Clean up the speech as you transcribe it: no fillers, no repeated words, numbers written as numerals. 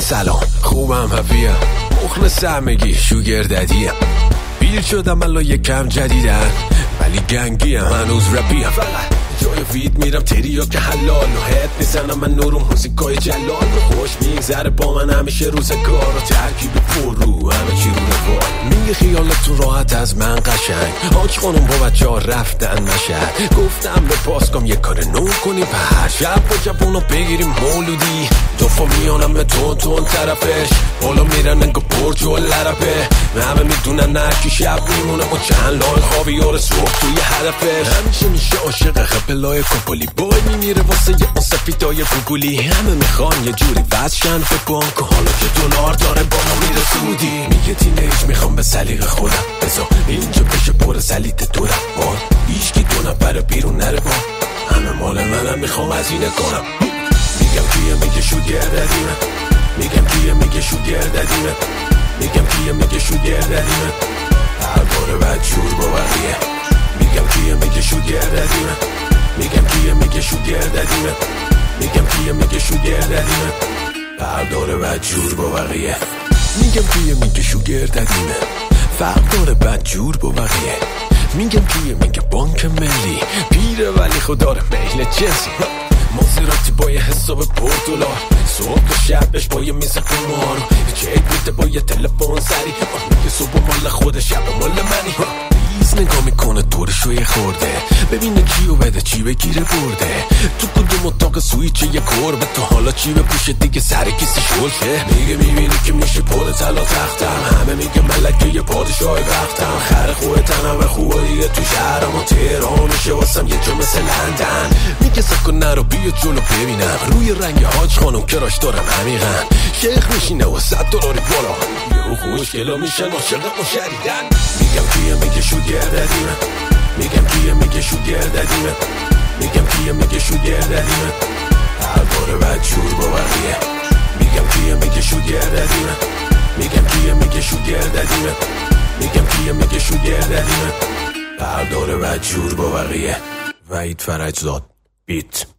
سلام خوبم هفیم مخلص همگی شوگرددیم پیر شدم الان یکم جدیدن ولی گنگی هم هنوز رپیم فقط جای وید میرم تریو که حلال و هد میزنم من نورو موزیکای جلال خوش میگذره با من همیشه روزگار و ترکیب پر رو همه چی رو روال میگه خیالتون راحت از من قشنگ آج خانم با بچه ها رفتن نشد گفتم به پاسکام یه کار نو کنیم پر شب با جبونو بگیریم مولودی دوفا میانم به تون طرفش بالا میرن انگو برج و لرپه همه میدونن نرکی شب میمونه با چند لای خوابی آره صبح توی هدفش همیشه میشه عاشق خپلای کپولی بای میمیره واسه یه اون سفیدای گوگولی همه میخوان یه جوری وزشن به بانک و حالا که دلار داره با ما میره سودی میگه تینیج میخوام به سلیقه خودم بزا اینجا بشه پر سلیت دورم بار هیچکی دو نفر بیرون نره با همه مال منم میخوام از اینه کنم میگم کیه میگه شوگرددیمه میگم کیه میگه شوگرددیمه میگم کیه میگه شوگرددیمه هر باره بدجور با بقیه میگم کیه میگه شوگرددیمه میگم کیه میگه شوگرددیمه میگم کیه میگه شوگرددیمه فرق داره بدجور با بقیه میگم کیه میگه شوگرددیمه فرق داره بدجور با بقیه میگم کیه میگه بانک ملی پیره ولی خدا رو میل جنسی مازراتی با یه حساب $4 صبح و شبش با یه میز قمار چک میده با یه تلفن سری میگه صبح مال خود شب مال منی ریز نگاه میکنه دورشو یه خورده ببینه کیو بده چی بگیره برده تو کدوم اتاق سویچه یه کربه تا حالا چی بپوشه دیگه سر کسی شلشه میگه میبینی که میشه پر طلا تختم همه میگه ملکه یه پادشاه وقتم خر خودتن همه خوبه دیگه تو شهرم و تهرانشه واسم یه جا مثل لندن میگه سکن نرو بیا جلو ببینم روی رنگ حاج خانم کراش دارم عمیقن شیخ میشینه و $100 بالا یهو خوشگلا میشن عاشق و شریدن میگم کیه میگه شوگرددیمه میگم کیه میگه شوگرددیمه میگم کیه میگه شوگرددیمه هر باره بدجور با بقیه میگم کیه میگه شوگرددیمه میگم کیه میگه شوگرددیمه میگم کیه میگه شوگرددیمه هر داره بدجور با بقیه وحید فرجزاد بیت